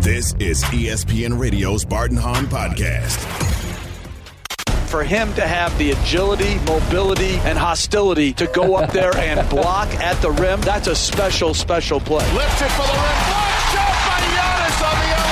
This is ESPN Radio's Bart and Hahn Podcast. For him to have the agility, mobility, and hostility to go up there and block at the rim, that's a special, special play. Lifted for the rim. Block shot by Giannis on the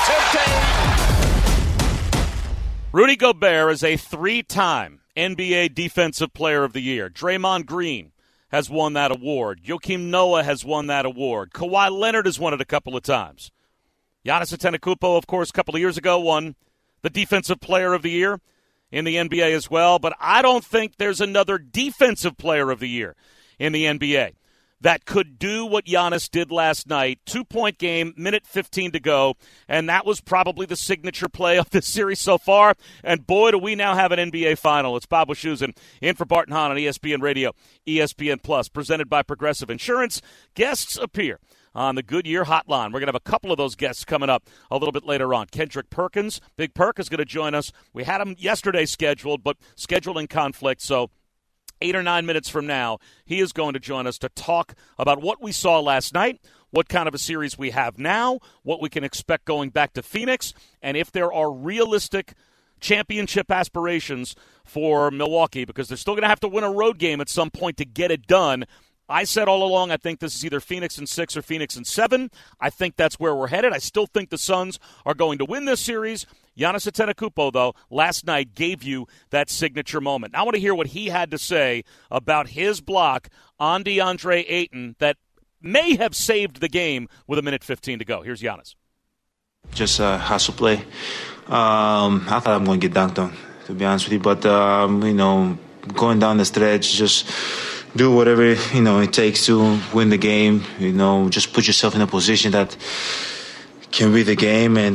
alley-oop attempt. Rudy Gobert is a 3-time NBA Defensive Player of the Year. Draymond Green has won that award. Joakim Noah has won that award. Kawhi Leonard has won it a couple of times. Giannis Antetokounmpo, of course, a couple of years ago won the Defensive Player of the Year in the NBA as well. But I don't think there's another Defensive Player of the Year in the NBA that could do what Giannis did last night. 2-point game, minute 15 to go, and that was probably the signature play of this series so far. And boy, do we now have an NBA final. It's Bob Wischusen in for Bart and Hahn on ESPN Radio, ESPN Plus, presented by Progressive Insurance. Guests appear on the Goodyear Hotline. We're going to have a couple of those guests coming up a little bit later on. Kendrick Perkins, Big Perk, is going to join us. We had him yesterday scheduled, but scheduling conflict, so 8 or 9 minutes from now, he is going to join us to talk about what we saw last night, what kind of a series we have now, what we can expect going back to Phoenix, and if there are realistic championship aspirations for Milwaukee, because they're still going to have to win a road game at some point to get it done. I said all along I think this is either Phoenix in 6 or Phoenix in 7. I think that's where we're headed. I still think the Suns are going to win this series. Giannis Antetokounmpo, though, last night gave you that signature moment. I want to hear what he had to say about his block on DeAndre Ayton that may have saved the game with a minute 15 to go. Here's Giannis. Just a hustle play. I thought I'm going to get dunked on, to be honest with you. But, going down the stretch, just do whatever, it takes to win the game. Just put yourself in a position that can win the game. And,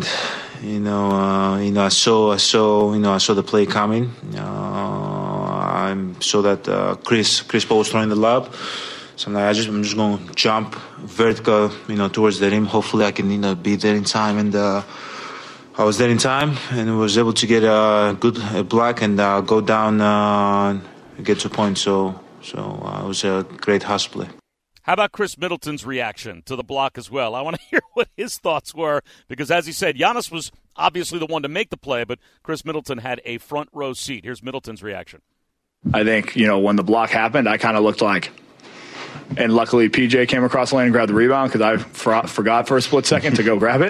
I saw the play coming. I saw that Chris Paul was throwing the lob. So I'm just going to jump vertical, towards the rim. Hopefully I can, be there in time. And I was there in time and was able to get a good block and go down, get to a point. So it was a great hustle play. How about Chris Middleton's reaction to the block as well? I want to hear what his thoughts were because, as he said, Giannis was obviously the one to make the play, but Chris Middleton had a front row seat. Here's Middleton's reaction. I think, when the block happened, I kind of looked like, and luckily PJ came across the lane and grabbed the rebound because I forgot for a split second to go grab it.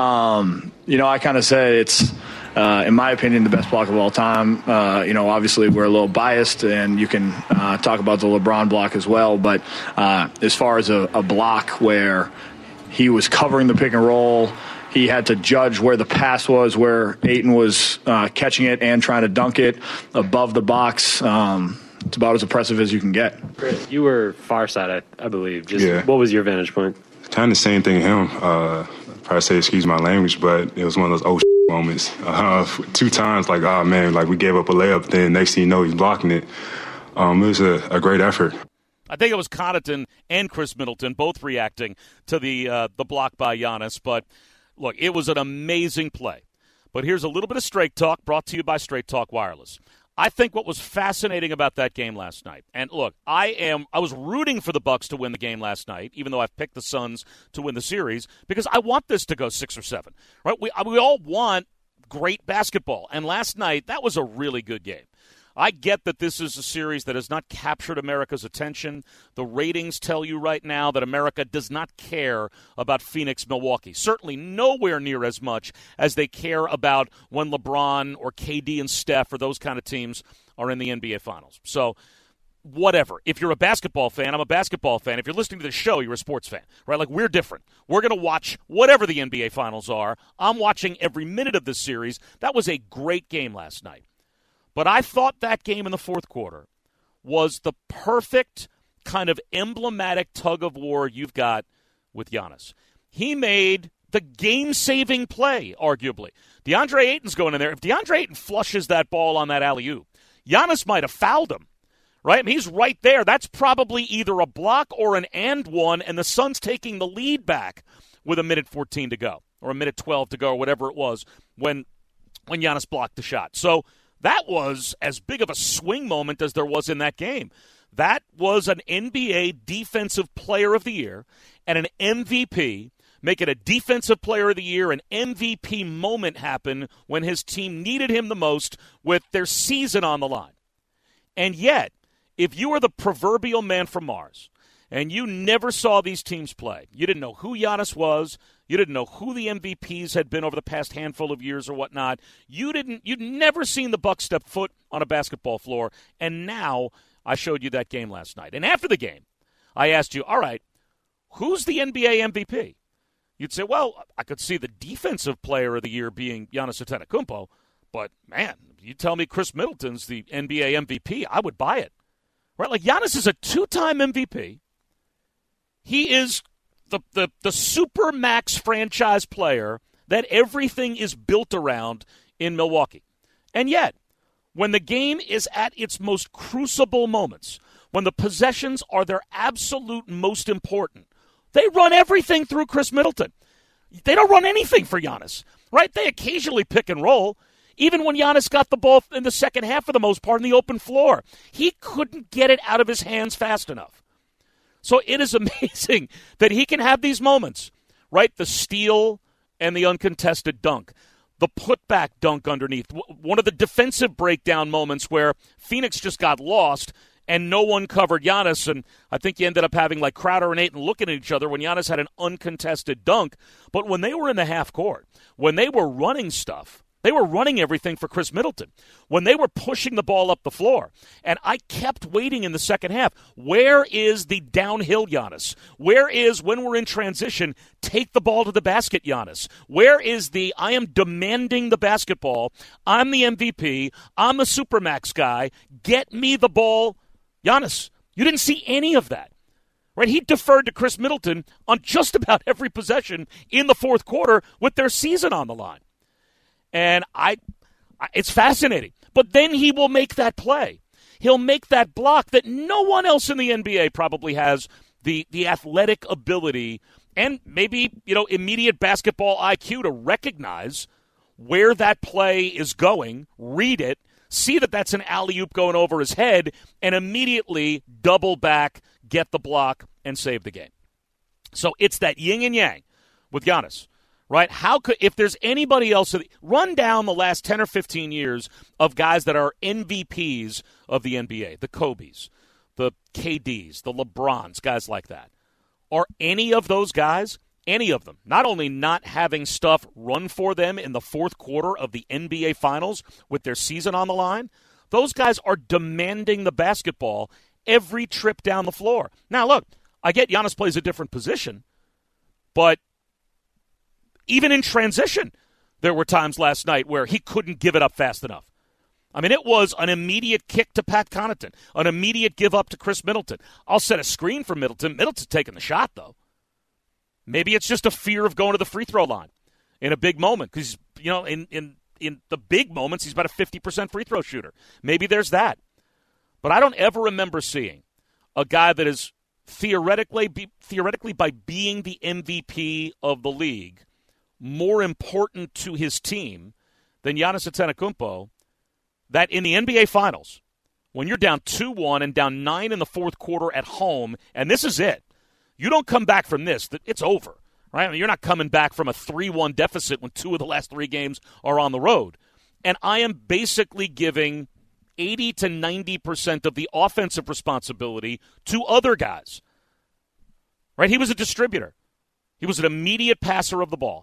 I kind of said it's, in my opinion, the best block of all time. Obviously we're a little biased, and you can talk about the LeBron block as well. But as far as a block where he was covering the pick and roll, he had to judge where the pass was, where Ayton was catching it and trying to dunk it above the box. It's about as impressive as you can get. Chris, you were far side, I believe. Yeah. What was your vantage point? Kind of the same thing as him. Probably say excuse my language, but it was one of those moments. 2 times, we gave up a layup. Then next thing you know, he's blocking it. It was a great effort. I think it was Connaughton and Chris Middleton both reacting to the block by Giannis. But, look, it was an amazing play. But here's a little bit of Straight Talk brought to you by Straight Talk Wireless. I think what was fascinating about that game last night, and look, I was rooting for the Bucks to win the game last night, even though I've picked the Suns to win the series, because I want this to go 6 or 7. Right? We all want great basketball, and last night that was a really good game. I get that this is a series that has not captured America's attention. The ratings tell you right now that America does not care about Phoenix-Milwaukee. Certainly nowhere near as much as they care about when LeBron or KD and Steph or those kind of teams are in the NBA Finals. So whatever. If you're a basketball fan, I'm a basketball fan. If you're listening to the show, you're a sports fan, right? Like, we're different. We're going to watch whatever the NBA Finals are. I'm watching every minute of this series. That was a great game last night. But I thought that game in the fourth quarter was the perfect kind of emblematic tug-of-war you've got with Giannis. He made the game-saving play, arguably. DeAndre Ayton's going in there. If DeAndre Ayton flushes that ball on that alley-oop, Giannis might have fouled him, right? I mean, he's right there. That's probably either a block or an and one, and the Suns taking the lead back with a minute 14 to go, or a minute 12 to go, or whatever it was, when Giannis blocked the shot. So that was as big of a swing moment as there was in that game. That was an NBA Defensive Player of the Year and an MVP make it a defensive player of the year, an MVP moment happen when his team needed him the most with their season on the line. And yet, if you were the proverbial man from Mars and you never saw these teams play, you didn't know who Giannis was, you didn't know who the MVPs had been over the past handful of years or whatnot, you'd never seen the Bucks step foot on a basketball floor, and now I showed you that game last night. And after the game, I asked you, all right, who's the NBA MVP? You'd say, well, I could see the defensive player of the year being Giannis Antetokounmpo, but, man, you tell me Chris Middleton's the NBA MVP, I would buy it. Right? Like, Giannis is a two-time MVP. He is the supermax franchise player that everything is built around in Milwaukee. And yet, when the game is at its most crucible moments, when the possessions are their absolute most important, they run everything through Chris Middleton. They don't run anything for Giannis, right? They occasionally pick and roll. Even when Giannis got the ball in the second half for the most part in the open floor, he couldn't get it out of his hands fast enough. So it is amazing that he can have these moments, right? The steal and the uncontested dunk, the putback dunk underneath, one of the defensive breakdown moments where Phoenix just got lost and no one covered Giannis, and I think you ended up having like Crowder and Ayton looking at each other when Giannis had an uncontested dunk. But when they were in the half court, when they were running stuff, they were running everything for Chris Middleton. When they were pushing the ball up the floor, and I kept waiting in the second half, where is the downhill Giannis? Where is, when we're in transition, take the ball to the basket Giannis? Where is the, I am demanding the basketball, I'm the MVP, I'm the Supermax guy, get me the ball, Giannis? You didn't see any of that. Right? He deferred to Chris Middleton on just about every possession in the fourth quarter with their season on the line. And it's fascinating. But then he will make that play. He'll make that block that no one else in the NBA probably has the athletic ability and maybe, immediate basketball IQ to recognize where that play is going, read it, see that that's an alley-oop going over his head, and immediately double back, get the block, and save the game. So it's that yin and yang with Giannis. Right? If there's anybody else, run down the last 10 or 15 years of guys that are MVPs of the NBA, the Kobes, the KDs, the LeBrons, guys like that. Are any of those guys, any of them, not only not having stuff run for them in the fourth quarter of the NBA Finals with their season on the line, those guys are demanding the basketball every trip down the floor. Now, look, I get Giannis plays a different position, but even in transition, there were times last night where he couldn't give it up fast enough. I mean, it was an immediate kick to Pat Connaughton, an immediate give up to Chris Middleton. I'll set a screen for Middleton. Middleton's taking the shot, though. Maybe it's just a fear of going to the free throw line in a big moment because, in the big moments, he's about a 50% free throw shooter. Maybe there's that. But I don't ever remember seeing a guy that is theoretically by being the MVP of the league more important to his team than Giannis Antetokounmpo, that in the NBA Finals, when you're down 2-1 and down 9 in the fourth quarter at home, and this is it, you don't come back from this, it's over, right? I mean, you're not coming back from a 3-1 deficit when 2 of the last 3 games are on the road. And I am basically giving 80 to 90% of the offensive responsibility to other guys, right? He was a distributor. He was an immediate passer of the ball.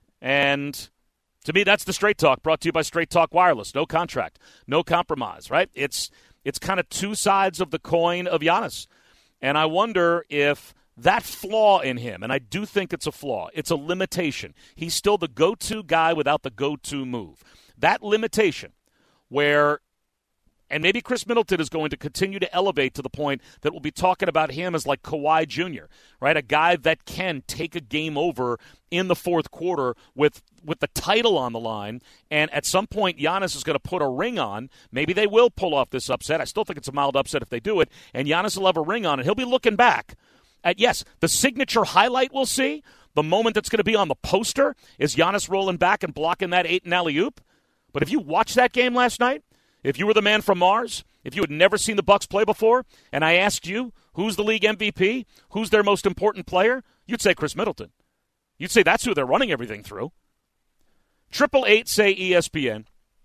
And to me, that's the Straight Talk, brought to you by Straight Talk Wireless. No contract, no compromise, right? It's kind of two sides of the coin of Giannis. And I wonder if that flaw in him, and I do think it's a flaw, it's a limitation. He's still the go-to guy without the go-to move. That limitation where, and maybe Chris Middleton is going to continue to elevate to the point that we'll be talking about him as like Kawhi Jr., right? A guy that can take a game over in the fourth quarter with the title on the line. And at some point, Giannis is going to put a ring on. Maybe they will pull off this upset. I still think it's a mild upset if they do it. And Giannis will have a ring on, and he'll be looking back at, yes, the signature highlight we'll see. The moment that's going to be on the poster is Giannis rolling back and blocking that Ayton alley-oop. But if you watched that game last night, if you were the man from Mars, if you had never seen the Bucks play before, and I asked you who's the league MVP, who's their most important player, you'd say Chris Middleton. You'd say that's who they're running everything through. 888-SAY-ESPN.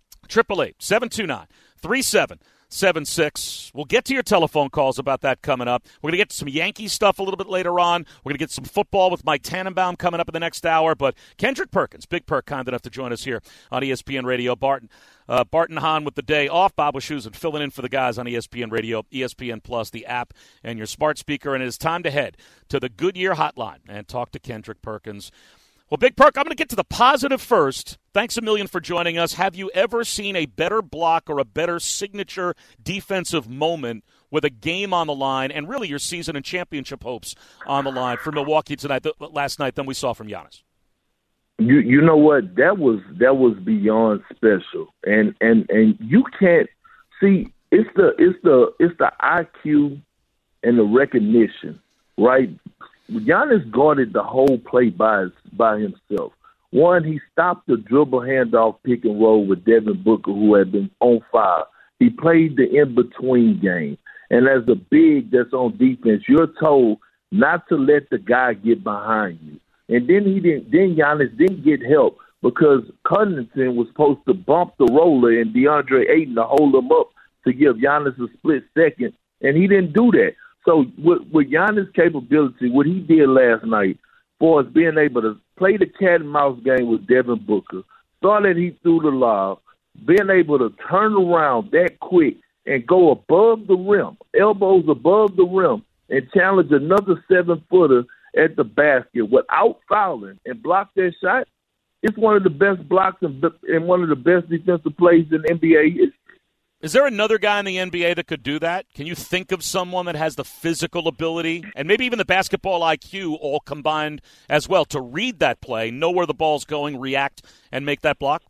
888-729-3776. We'll get to your telephone calls about that coming up. We're going to get to some Yankee stuff a little bit later on. We're going to get some football with Mike Tannenbaum coming up in the next hour. But Kendrick Perkins, Big Perk, kind enough to join us here on ESPN Radio. Barton Hahn with the day off. Bob Wischusen filling in for the guys on ESPN Radio, ESPN Plus, the app, and your smart speaker. And it is time to head to the Goodyear Hotline and talk to Kendrick Perkins. Well, Big Perk, I'm going to get to the positive first. Thanks a million for joining us. Have you ever seen a better block or a better signature defensive moment with a game on the line and really your season and championship hopes on the line for Milwaukee last night than we saw from Giannis? You know what? That was beyond special, and you can't see. It's the IQ and the recognition, right? Giannis guarded the whole play by himself. One, he stopped the dribble handoff pick and roll with Devin Booker, who had been on fire. He played the in-between game. And as a big that's on defense, you're told not to let the guy get behind you. And then Giannis didn't get help because Covington was supposed to bump the roller and DeAndre Ayton to hold him up to give Giannis a split second, and he didn't do that. So with Giannis' capability, what he did last night for us being able to play the cat and mouse game with Devin Booker, saw that he threw the lob, being able to turn around that quick and go above the rim, elbows above the rim, and challenge another 7-footer at the basket without fouling and block that shot, it's one of the best blocks and one of the best defensive plays in NBA history. Is there another guy in the NBA that could do that? Can you think of someone that has the physical ability and maybe even the basketball IQ all combined as well to read that play, know where the ball's going, react, and make that block?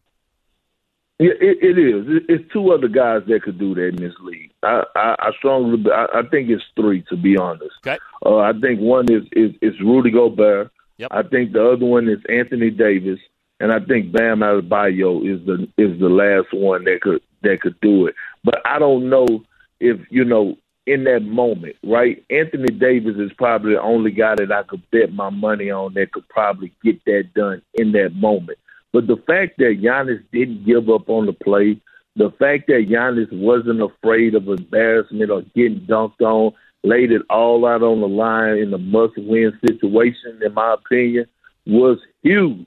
It is. It's two other guys that could do that in this league. I think it's three, to be honest. Okay. I think one is Rudy Gobert. Yep. I think the other one is Anthony Davis, and I think Bam Adebayo is the last one that could do it. But I don't know if, in that moment, right? Anthony Davis is probably the only guy that I could bet my money on that could probably get that done in that moment. But the fact that Giannis didn't give up on the play, the fact that Giannis wasn't afraid of embarrassment or getting dunked on, laid it all out on the line in a must-win situation, in my opinion, was huge.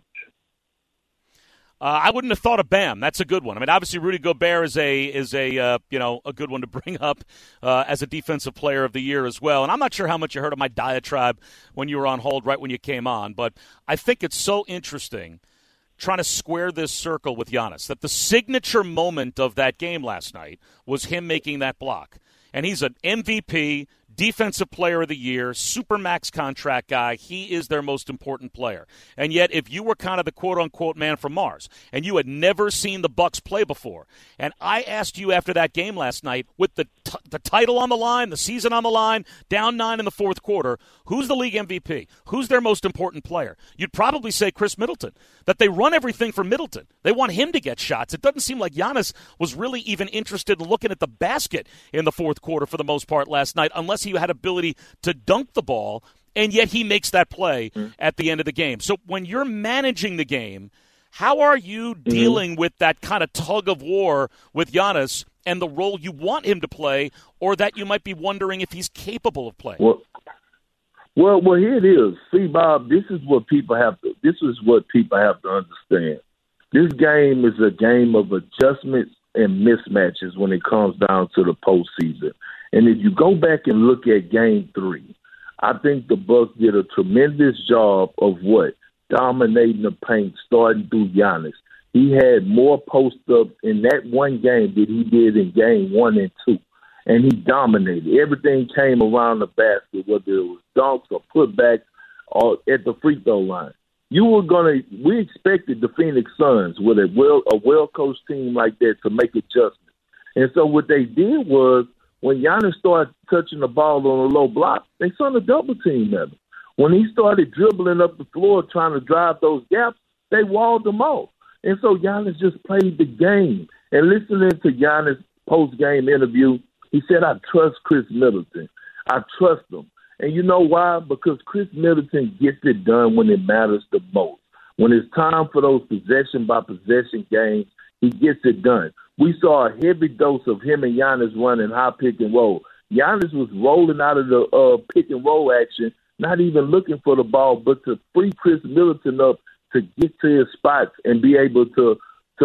I wouldn't have thought of Bam. That's a good one. I mean, obviously Rudy Gobert is a good one to bring up as a defensive player of the year as well. And I'm not sure how much you heard of my diatribe when you were on hold right when you came on, but I think it's so interesting trying to square this circle with Giannis, that the signature moment of that game last night was him making that block. And he's an MVP, Defensive Player of the Year, Supermax contract guy. He is their most important player. And yet, if you were kind of the quote-unquote man from Mars, and you had never seen the Bucks play before, and I asked you after that game last night, with the title on the line, the season on the line, down 9 in the fourth quarter, who's the league MVP? Who's their most important player? You'd probably say Chris Middleton, that they run everything for Middleton. They want him to get shots. It doesn't seem like Giannis was really even interested in looking at the basket in the fourth quarter for the most part last night, unless he had ability to dunk the ball, and yet he makes that play at the end of the game. So when you're managing the game, how are you dealing with that kind of tug of war with Giannis and the role you want him to play, or that you might be wondering if he's capable of playing? Well, here it is. See, Bob, this is what people have to understand. This game is a game of adjustments and mismatches when it comes down to the postseason. And if you go back and look at Game 3, I think the Bucks did a tremendous job of dominating the paint, starting through Giannis. He had more post-ups in that one game than he did in Game 1 and 2. And he dominated. Everything came around the basket, whether it was dunks or putbacks or at the free throw line. We expected the Phoenix Suns with a well-coached team like that to make adjustments. And so what they did was, when Giannis started touching the ball on a low block, they sent a double team at him. When he started dribbling up the floor trying to drive those gaps, they walled him off. And so Giannis just played the game. And listening to Giannis' post-game interview, he said, I trust Chris Middleton. I trust him. And you know why? Because Chris Middleton gets it done when it matters the most. When it's time for those possession-by-possession games, he gets it done. We saw a heavy dose of him and Giannis running high pick and roll. Giannis was rolling out of the pick and roll action, not even looking for the ball, but to free Chris Middleton up to get to his spots and be able to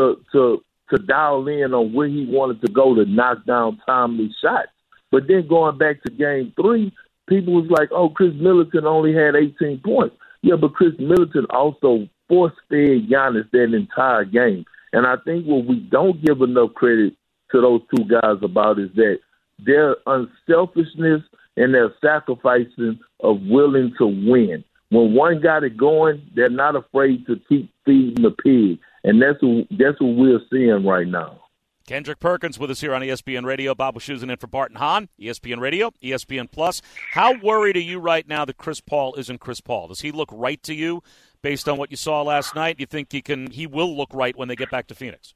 dial in on where he wanted to go to knock down timely shots. But then going back to game 3, people was like, oh, Chris Middleton only had 18 points. Yeah, but Chris Middleton also force-fed Giannis that entire game. And I think what we don't give enough credit to those two guys about is that their unselfishness and their sacrificing of willing to win. When one got it going, they're not afraid to keep feeding the pig. And that's what we're seeing right now. Kendrick Perkins with us here on ESPN Radio. Bob Wischusen in for Barton Hahn, ESPN Radio, ESPN Plus. How worried are you right now that Chris Paul isn't Chris Paul? Does he look right to you based on what you saw last night? You think he will look right when they get back to Phoenix?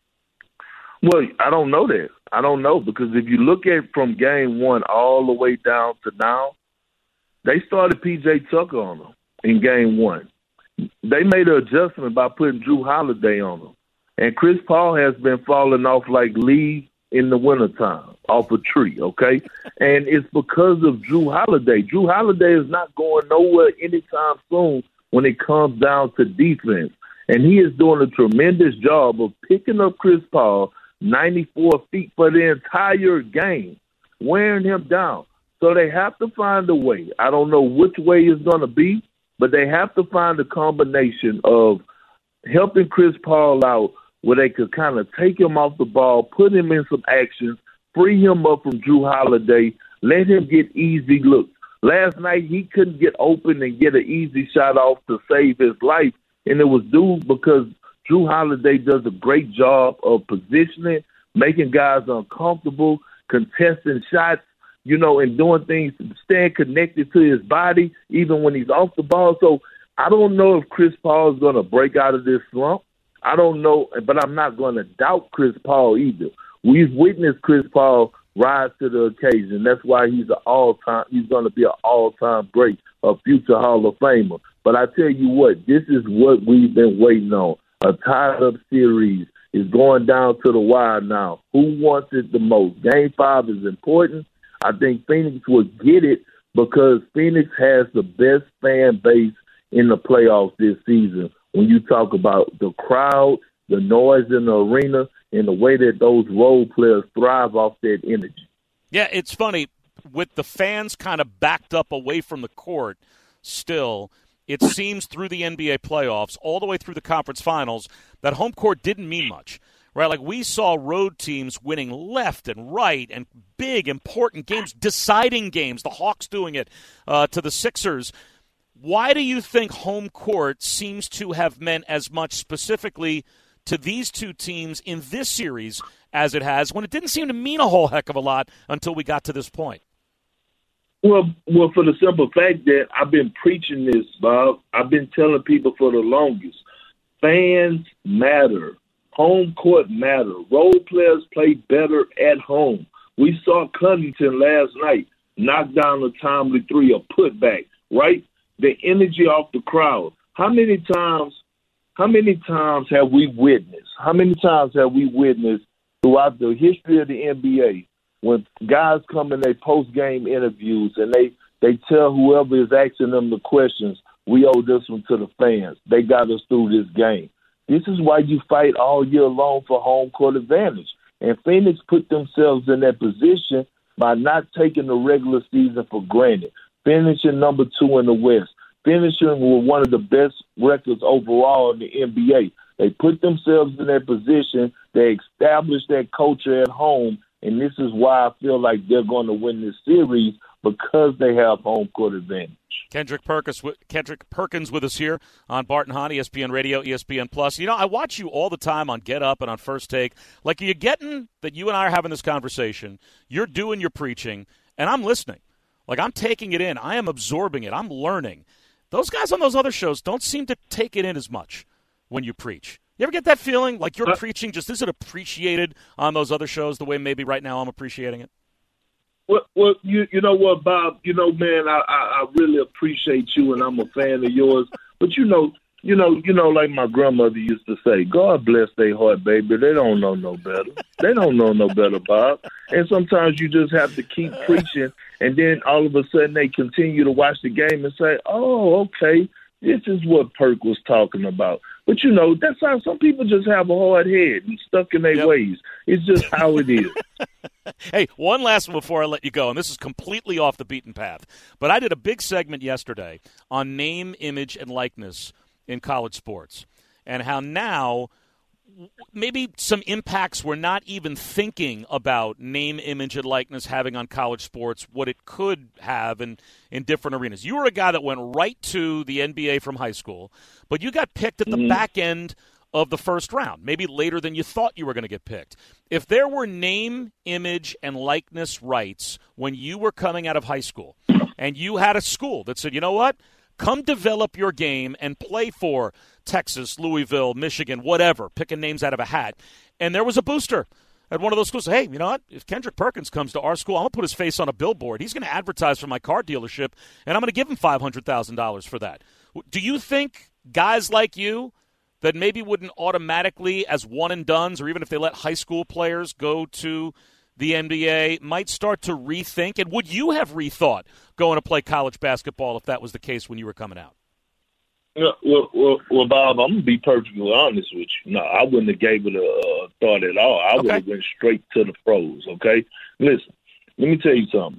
Well, I don't know that. I don't know, because if you look at from game 1 all the way down to now, they started P.J. Tucker on them in game 1. They made an adjustment by putting Drew Holiday on them. And Chris Paul has been falling off like leaves in the wintertime, off a tree, okay? And it's because of Drew Holiday. Drew Holiday is not going nowhere anytime soon when it comes down to defense. And he is doing a tremendous job of picking up Chris Paul 94 feet for the entire game, wearing him down. So they have to find a way. I don't know which way it's going to be, but they have to find a combination of helping Chris Paul out where they could kind of take him off the ball, put him in some action, free him up from Drew Holiday, let him get easy looks. Last night he couldn't get open and get an easy shot off to save his life, and it was due because Drew Holiday does a great job of positioning, making guys uncomfortable, contesting shots, and doing things, staying connected to his body even when he's off the ball. So I don't know if Chris Paul is going to break out of this slump. I don't know, but I'm not going to doubt Chris Paul either. We've witnessed Chris Paul rise to the occasion. That's why he's going to be an all-time great, a future Hall of Famer. But I tell you what, this is what we've been waiting on. A tied-up series is going down to the wire now. Who wants it the most? Game 5 is important. I think Phoenix will get it because Phoenix has the best fan base in the playoffs this season. When you talk about the crowd, the noise in the arena, and the way that those role players thrive off that energy. Yeah, it's funny. With the fans kind of backed up away from the court still, it seems through the NBA playoffs, all the way through the conference finals, that home court didn't mean much. Right, like we saw road teams winning left and right and big, important games, deciding games, the Hawks doing it to the Sixers. Why do you think home court seems to have meant as much specifically to these two teams in this series as it has, when it didn't seem to mean a whole heck of a lot until we got to this point? Well, for the simple fact that I've been preaching this, Bob. I've been telling people for the longest. Fans matter. Home court matter. Role players play better at home. We saw Covington last night knock down a timely 3, a putback, right? The energy off the crowd. How many times have we witnessed? How many times have we witnessed throughout the history of the NBA when guys come in their post-game interviews and they tell whoever is asking them the questions, we owe this one to the fans. They got us through this game. This is why you fight all year long for home court advantage. And Phoenix put themselves in that position by not taking the regular season for granted, finishing number 2 in the West, finishing with one of the best records overall in the NBA. They put themselves in that position. They established that culture at home, and this is why I feel like they're going to win this series, because they have home court advantage. Kendrick Perkins with us here on Barton Hahn, ESPN Radio, ESPN Plus. I watch you all the time on Get Up and on First Take. Like, you're getting that you and I are having this conversation. You're doing your preaching, and I'm listening. Like, I'm taking it in. I am absorbing it. I'm learning. Those guys on those other shows don't seem to take it in as much when you preach. You ever get that feeling like your preaching just isn't appreciated on those other shows the way maybe right now I'm appreciating it? Well, you know what, Bob? You know, man, I really appreciate you, and I'm a fan of yours. But you know, like my grandmother used to say, God bless their heart, baby. They don't know no better. They don't know no better, Bob. And sometimes you just have to keep preaching, and then all of a sudden they continue to watch the game and say, oh, okay, this is what Perk was talking about. But, you know, that's how some people just have a hard head and stuck in their ways. It's just how it is. Hey, one last one before I let you go, and this is completely off the beaten path. But I did a big segment yesterday on name, image, and likeness in college sports, and how now maybe some impacts we're not even thinking about name, image, and likeness having on college sports, what it could have in different arenas. You were a guy that went right to the NBA from high school, but you got picked at the back end of the first round, maybe later than you thought you were going to get picked. If there were name, image, and likeness rights when you were coming out of high school, and you had a school that said, you know what, come develop your game and play for Texas, Louisville, Michigan, whatever, picking names out of a hat, and there was a booster at one of those schools, hey, you know what, if Kendrick Perkins comes to our school, I'm going to put his face on a billboard. He's going to advertise for my car dealership, and I'm going to give him $500,000 for that. Do you think guys like you that maybe wouldn't automatically, as one-and-dones, or even if they let high school players go to the NBA, might start to rethink? And would you have rethought going to play college basketball if that was the case when you were coming out? Well, Bob, I'm going to be perfectly honest with you. No, I wouldn't have gave it a thought at all. I would have went straight to the pros, okay? Listen, let me tell you something.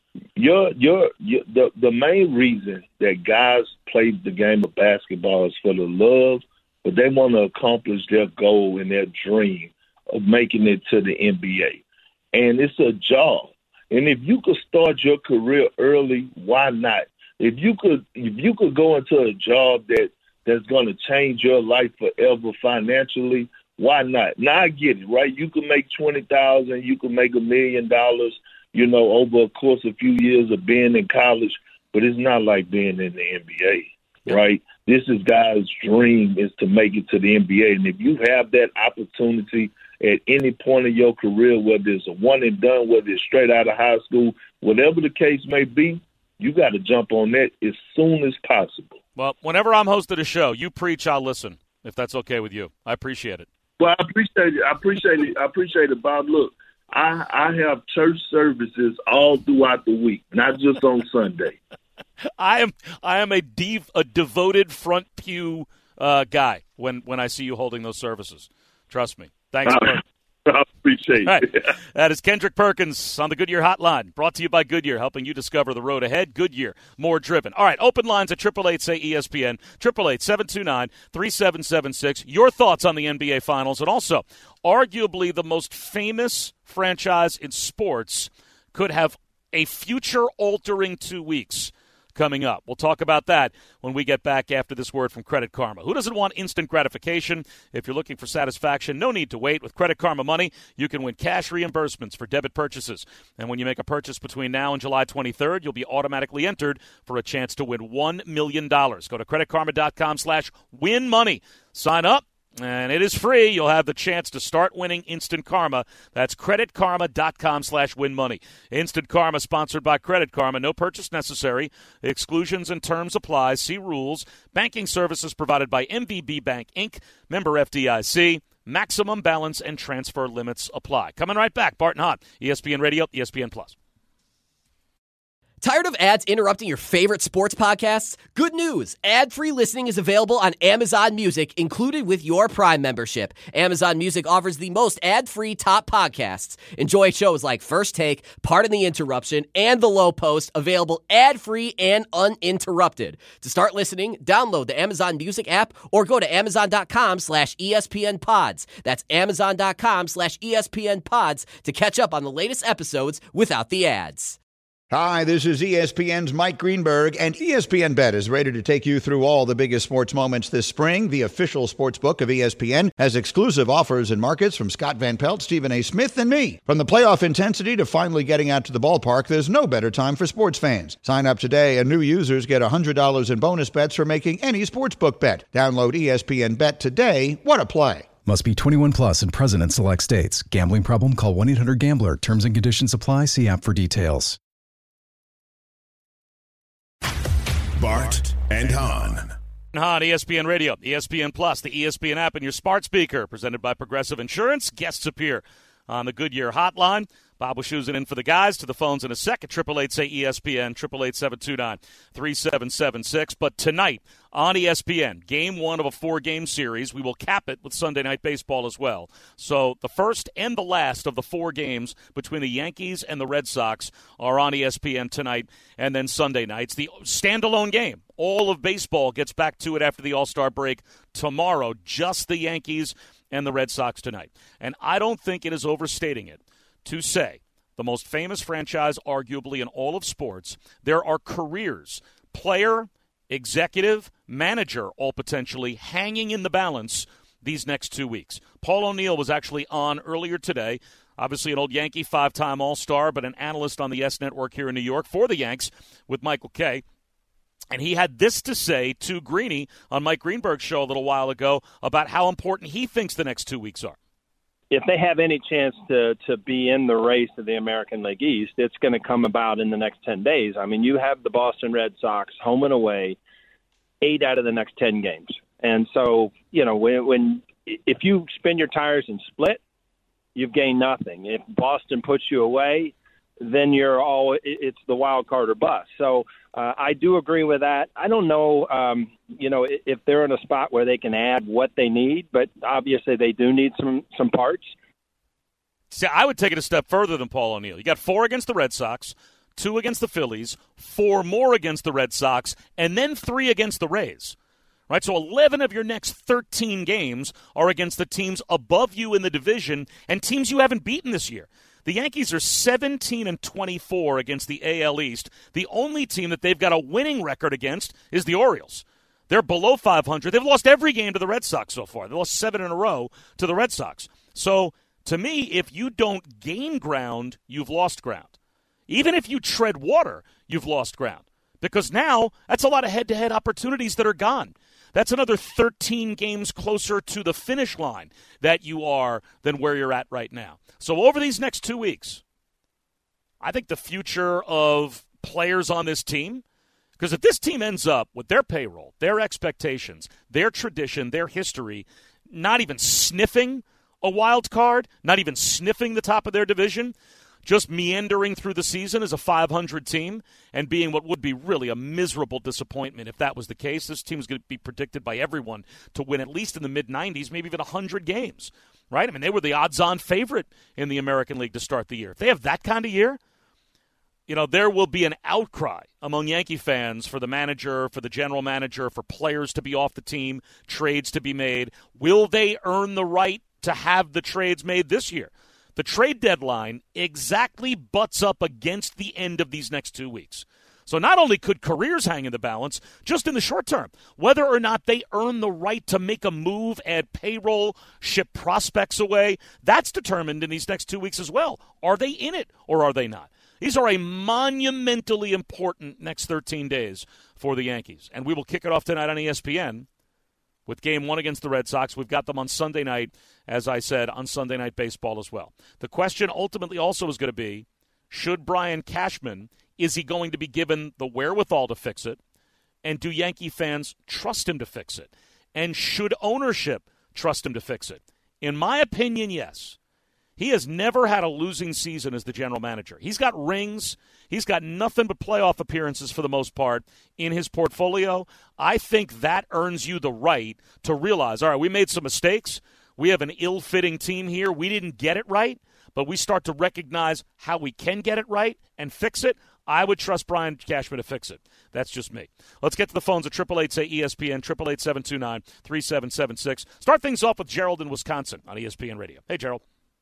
The main reason that guys play the game of basketball is for the love, but they want to accomplish their goal and their dream of making it to the NBA. And it's a job. And if you could start your career early, why not? If you could go into a job that's going to change your life forever financially, why not? Now I get it, right? You can make $20,000, you can make $1 million, you know, over a course of a few years of being in college, but it's not like being in the NBA, right? This is guys' dream is to make it to the NBA, and if you have that opportunity at any point in your career, whether it's a one and done, whether it's straight out of high school, whatever the case may be, you got to jump on that as soon as possible. Well, whenever I'm hosting a show, you preach, I'll listen, if that's okay with you. I appreciate it. Well, I appreciate it, Bob. Look, I have church services all throughout the week, not just on Sunday. I am a devoted front pew guy when I see you holding those services. Trust me. Thanks, Perk. I appreciate it. Right. That is Kendrick Perkins on the Goodyear Hotline, brought to you by Goodyear, helping you discover the road ahead. Goodyear, more driven. All right, open lines at 888-SAY-ESPN, 888-729-3776. Your thoughts on the NBA Finals, and also arguably the most famous franchise in sports could have a future-altering 2 weeks coming up. We'll talk about that when we get back after this word from Credit Karma. Who doesn't want instant gratification? If you're looking for satisfaction, no need to wait. With Credit Karma Money, you can win cash reimbursements for debit purchases. And when you make a purchase between now and July 23rd, you'll be automatically entered for a chance to win $1 million. Go to creditkarma.com/winmoney. Sign up. And it is free. You'll have the chance to start winning Instant Karma. That's creditkarma.com/winmoney. Instant Karma, sponsored by Credit Karma. No purchase necessary. Exclusions and terms apply. See rules. Banking services provided by MVB Bank, Inc., member FDIC. Maximum balance and transfer limits apply. Coming right back. Bart and Hahn, ESPN Radio, ESPN+. Tired of ads interrupting your favorite sports podcasts? Good news! Ad-free listening is available on Amazon Music, included with your Prime membership. Amazon Music offers the most ad-free top podcasts. Enjoy shows like First Take, Pardon the Interruption, and The Low Post, available ad-free and uninterrupted. To start listening, download the Amazon Music app or go to amazon.com/ESPNpods. That's amazon.com/ESPNpods to catch up on the latest episodes without the ads. Hi, this is ESPN's Mike Greenberg, and ESPN Bet is ready to take you through all the biggest sports moments this spring. The official sports book of ESPN has exclusive offers and markets from Scott Van Pelt, Stephen A. Smith, and me. From the playoff intensity to finally getting out to the ballpark, there's no better time for sports fans. Sign up today, and new users get $100 in bonus bets for making any sportsbook bet. Download ESPN Bet today. What a play. Must be 21 plus and present in select states. Gambling problem? Call 1-800-GAMBLER. Terms and conditions apply. See app for details. Bart and Hahn. Hahn, ESPN Radio, ESPN Plus, the ESPN app, and your smart speaker. Presented by Progressive Insurance. Guests appear on the Goodyear Hotline. Bob was choosing in for the guys. To the phones in a second. 888-SAY-ESPN, 888-729-3776. But tonight on ESPN, Game 1 of a 4-game series. We will cap it with Sunday Night Baseball as well. So the first and the last of the 4 games between the Yankees and the Red Sox are on ESPN tonight and then Sunday night. It's the standalone game. All of baseball gets back to it after the All-Star break tomorrow. Just the Yankees and the Red Sox tonight. And I don't think it is overstating it to say the most famous franchise arguably in all of sports, there are careers, player, executive, manager, all potentially hanging in the balance these next 2 weeks. Paul O'Neill was actually on earlier today, obviously an old Yankee, 5-time All-Star, but an analyst on the S Network here in New York for the Yanks with Michael Kay. And he had this to say to Greeny on Mike Greenberg's show a little while ago about how important he thinks the next 2 weeks are. If they have any chance to be in the race of the American League East, it's going to come about in the next 10 days. I mean, you have the Boston Red Sox home and away 8 out of the next 10 games. And so, you know, if you spin your tires and split, you've gained nothing. If Boston puts you away, then it's the wild card or bust. So I do agree with that. I don't know, if they're in a spot where they can add what they need, but obviously they do need some parts. See, I would take it a step further than Paul O'Neill. You got 4 against the Red Sox, 2 against the Phillies, 4 more against the Red Sox, and then 3 against the Rays. Right, so 11 of your next 13 games are against the teams above you in the division and teams you haven't beaten this year. The Yankees are 17-24 against the AL East. The only team that they've got a winning record against is the Orioles. They're below 500. They've lost every game to the Red Sox so far. They lost 7 in a row to the Red Sox. So, to me, if you don't gain ground, you've lost ground. Even if you tread water, you've lost ground. Because now, that's a lot of head-to-head opportunities that are gone. That's another 13 games closer to the finish line that you are than where you're at right now. So over these next 2 weeks, I think the future of players on this team, because if this team ends up with their payroll, their expectations, their tradition, their history, not even sniffing a wild card, not even sniffing the top of their division, just meandering through the season as a 500 team and being what would be really a miserable disappointment if that was the case. This team is going to be predicted by everyone to win at least in the mid-90s, maybe even 100 games, right? I mean, they were the odds-on favorite in the American League to start the year. If they have that kind of year, there will be an outcry among Yankee fans for the manager, for the general manager, for players to be off the team, trades to be made. Will they earn the right to have the trades made this year? The trade deadline exactly butts up against the end of these next 2 weeks. So not only could careers hang in the balance, just in the short term, whether or not they earn the right to make a move, add payroll, ship prospects away, that's determined in these next 2 weeks as well. Are they in it or are they not? These are a monumentally important next 13 days for the Yankees. And we will kick it off tonight on ESPN with Game 1 against the Red Sox. We've got them on Sunday night, as I said, on Sunday Night Baseball as well. The question ultimately also is going to be, should Brian Cashman, is he going to be given the wherewithal to fix it? And do Yankee fans trust him to fix it? And should ownership trust him to fix it? In my opinion, yes. He has never had a losing season as the general manager. He's got rings. He's got nothing but playoff appearances for the most part in his portfolio. I think that earns you the right to realize, all right, we made some mistakes. We have an ill-fitting team here. We didn't get it right, but we start to recognize how we can get it right and fix it. I would trust Brian Cashman to fix it. That's just me. Let's get to the phones at 888-SAY-ESPN, 888-729-3776. Start things off with Gerald in Wisconsin on ESPN Radio. Hey, Gerald.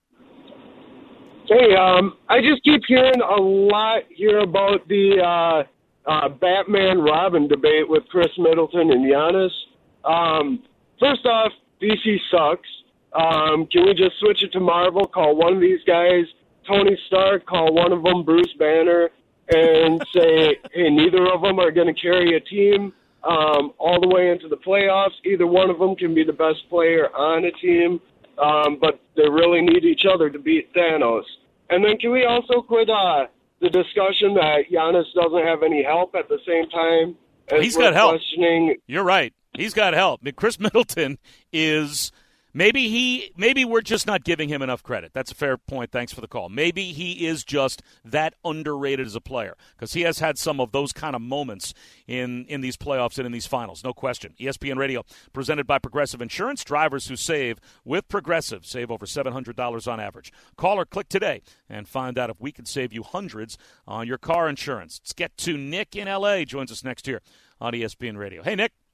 Hey, I just keep hearing a lot here about the Batman-Robin debate with Chris Middleton and Giannis. First off, DC sucks. Can we just switch it to Marvel, call one of these guys Tony Stark, call one of them Bruce Banner, and say, hey, neither of them are going to carry a team all the way into the playoffs. Either one of them can be the best player on a team. but they really need each other to beat Thanos. And then can we also quit the discussion that Giannis doesn't have any help at the same time as he's got help. Questioning? You're right. He's got help. I mean, Chris Middleton is maybe we're just not giving him enough credit. That's a fair point. Thanks for the call. Maybe he is just that underrated as a player because he has had some of those kind of moments in these playoffs and in these finals. No question. ESPN Radio presented by Progressive Insurance. Drivers who save with Progressive save over $700 on average. Call or click today and find out if we can save you hundreds on your car insurance. Let's get to Nick in L.A. Joins us next here on ESPN Radio. Hey, Nick.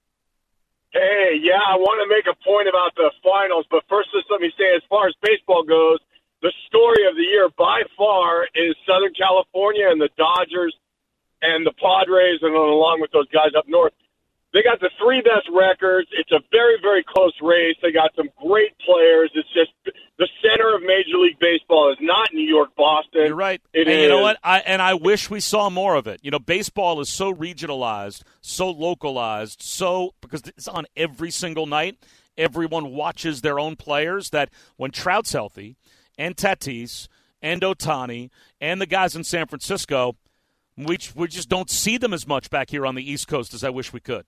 Hey, yeah, I want to make a point about the finals, but first just let me say, as far as baseball goes, the story of the year by far is Southern California and the Dodgers and the Padres, and then along with those guys up north. They got the three best records. It's a very, very close race. They got some great players. It's just the center of Major League Baseball is not New York, Boston. You're right. And you know what? I wish we saw more of it. You know, baseball is so regionalized, so localized, because it's on every single night. Everyone watches their own players that when Trout's healthy and Tatis and Ohtani and the guys in San Francisco, we just don't see them as much back here on the East Coast as I wish we could.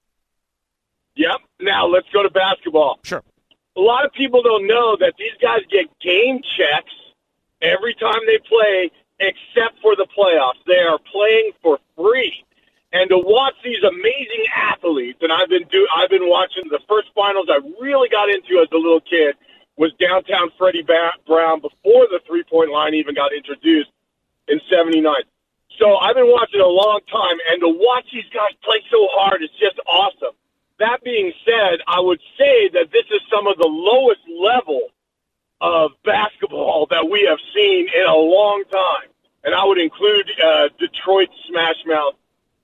Yep. Now let's go to basketball. Sure. A lot of people don't know that these guys get game checks every time they play, except for the playoffs. They are playing for free. And to watch these amazing athletes, and I've been watching the first finals I really got into as a little kid was downtown Freddie Brown before the three-point line even got introduced in '79. So I've been watching a long time, and to watch these guys play so hard is just awesome. That being said, I would say that this is some of the lowest level of basketball that we have seen in a long time. And I would include Detroit's smash mouth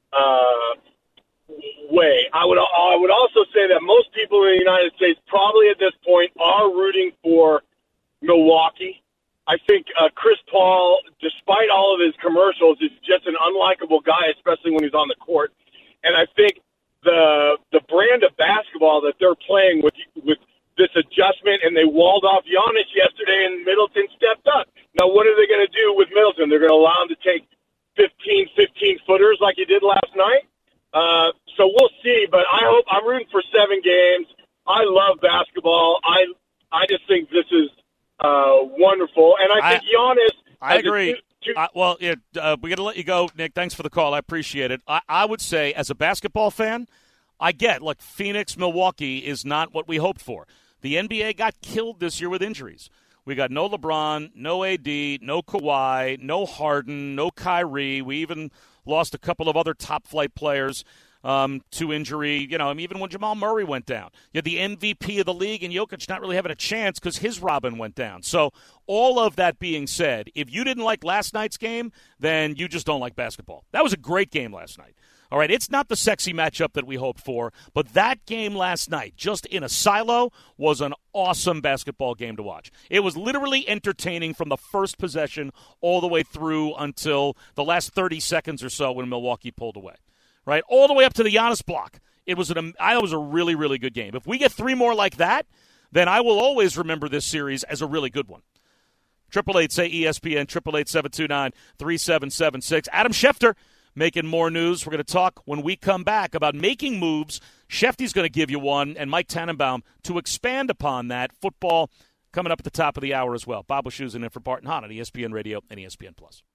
way. I would also say that most people in the United States probably at this point are rooting for Milwaukee. I think Chris Paul, despite all of his commercials, is just an unlikable guy, especially when he's on the court. And I think the brand of basketball that they're playing with this adjustment, and they walled off Giannis yesterday, and Middleton stepped up. Now, what are they going to do with Middleton? They're going to allow him to take 15-footers like he did last night? So we'll see, but I'm rooting for 7 games. I love basketball. I just think this is wonderful, and I think Giannis. I agree. We got to let you go, Nick. Thanks for the call. I appreciate it. I would say, as a basketball fan, I get, like, Phoenix, Milwaukee is not what we hoped for. The NBA got killed this year with injuries. We got no LeBron, no AD, no Kawhi, no Harden, no Kyrie. We even lost a couple of other top-flight players to injury. You know, even when Jamal Murray went down. You had the MVP of the league and Jokic not really having a chance because his Robin went down. So all of that being said, if you didn't like last night's game, then you just don't like basketball. That was a great game last night. All right, it's not the sexy matchup that we hoped for, but that game last night, just in a silo, was an awesome basketball game to watch. It was literally entertaining from the first possession all the way through until the last 30 seconds or so when Milwaukee pulled away. Right, all the way up to the Giannis block. It was a really, really good game. If we get 3 more like that, then I will always remember this series as a really good one. 888-SAY-ESPN, 888-729-3776. Adam Schefter making more news. We're going to talk when we come back about making moves. Shefty's going to give you one, and Mike Tannenbaum to expand upon that. Football coming up at the top of the hour as well. Bob Wischusen in for Bart and Hahn on ESPN Radio and ESPN+.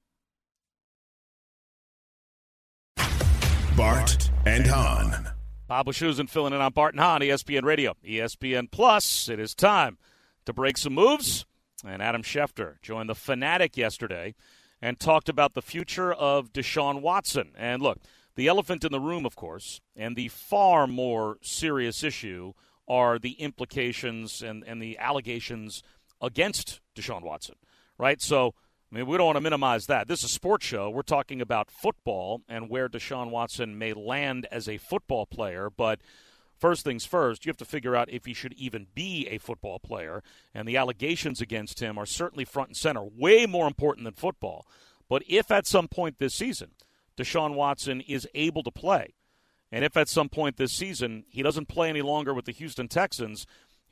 Bart and Hahn. Bob Wischusen filling in on Bart and Hahn, ESPN Radio, ESPN+. It is time to break some moves. And Adam Schefter joined the Fanatic yesterday and talked about the future of Deshaun Watson. And look, the elephant in the room, of course, and the far more serious issue are the implications and the allegations against Deshaun Watson, right? So, I mean, we don't want to minimize that. This is a sports show. We're talking about football and where Deshaun Watson may land as a football player. But first things first, you have to figure out if he should even be a football player. And the allegations against him are certainly front and center, way more important than football. But if at some point this season Deshaun Watson is able to play, and if at some point this season he doesn't play any longer with the Houston Texans,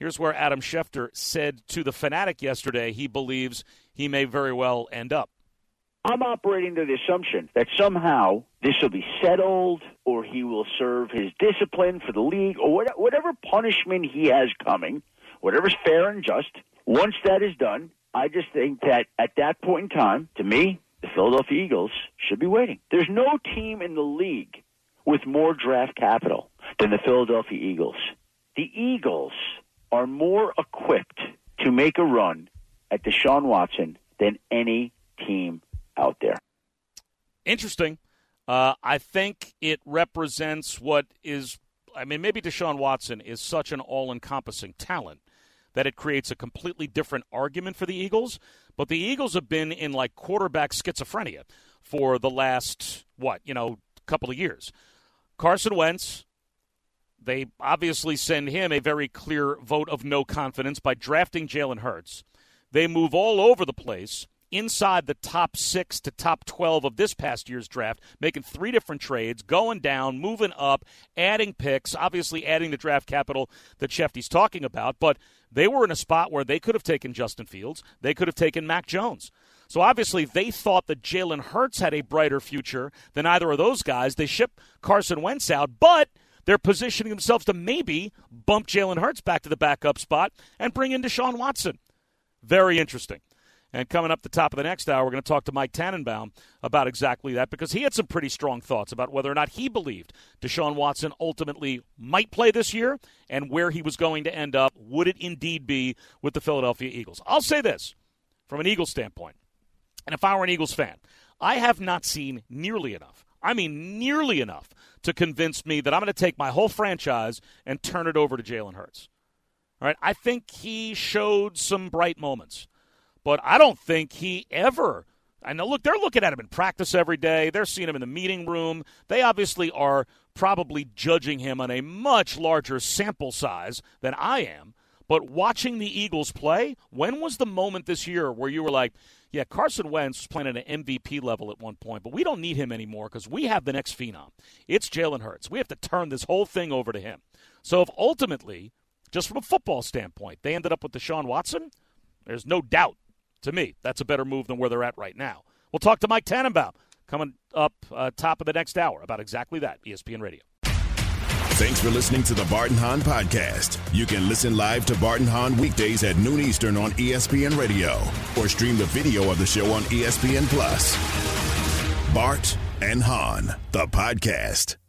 Here's where Adam Schefter said to The Fanatic yesterday he believes he may very well end up. I'm operating to the assumption that somehow this will be settled or he will serve his discipline for the league or whatever punishment he has coming, whatever's fair and just. Once that is done, I just think that at that point in time, to me, the Philadelphia Eagles should be waiting. There's no team in the league with more draft capital than the Philadelphia Eagles. The Eagles are more equipped to make a run at Deshaun Watson than any team out there. Interesting. I think it represents what is, maybe Deshaun Watson is such an all-encompassing talent that it creates a completely different argument for the Eagles. But the Eagles have been in like quarterback schizophrenia for the last, couple of years. Carson Wentz, they obviously send him a very clear vote of no confidence by drafting Jalen Hurts. They move all over the place inside the top 6 to top 12 of this past year's draft, making 3 different trades, going down, moving up, adding picks, obviously adding the draft capital that Shefty's talking about. But they were in a spot where they could have taken Justin Fields. They could have taken Mac Jones. So obviously they thought that Jalen Hurts had a brighter future than either of those guys. They shipped Carson Wentz out, but they're positioning themselves to maybe bump Jalen Hurts back to the backup spot and bring in Deshaun Watson. Very interesting. And coming up the top of the next hour, we're going to talk to Mike Tannenbaum about exactly that because he had some pretty strong thoughts about whether or not he believed Deshaun Watson ultimately might play this year and where he was going to end up. Would it indeed be with the Philadelphia Eagles? I'll say this from an Eagles standpoint, and if I were an Eagles fan, I have not seen nearly enough to convince me that I'm going to take my whole franchise and turn it over to Jalen Hurts. All right, I think he showed some bright moments. But I don't think he ever – I know, look, they're looking at him in practice every day. They're seeing him in the meeting room. They obviously are probably judging him on a much larger sample size than I am. But watching the Eagles play, when was the moment this year where you were like, yeah, Carson Wentz was playing at an MVP level at one point, but we don't need him anymore because we have the next phenom. It's Jalen Hurts. We have to turn this whole thing over to him. So if ultimately, just from a football standpoint, they ended up with Deshaun Watson, there's no doubt. To me, that's a better move than where they're at right now. We'll talk to Mike Tannenbaum coming up top of the next hour about exactly that, ESPN Radio. Thanks for listening to the Bart and Hahn Podcast. You can listen live to Bart and Hahn weekdays at noon Eastern on ESPN Radio or stream the video of the show on ESPN+. Bart and Hahn, the podcast.